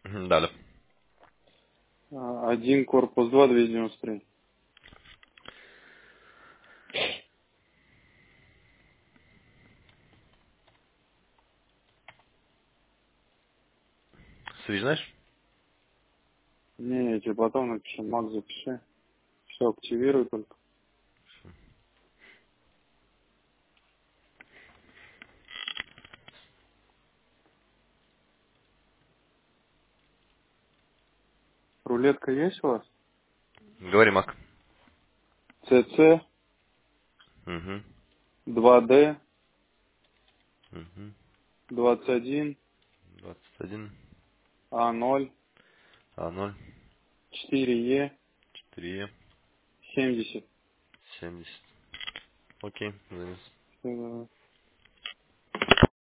Далее. 1, корпус 2, 293. Связь знаешь? Не, я тебе потом напишу, Мак, запиши. Все, активируй только. Рулетка есть у вас? Говори, Мак. ЦЦ, Угу. 2D, Угу. 21, 21. А0, А0. 4Е, 4Е. 70. 70. Окей, занес.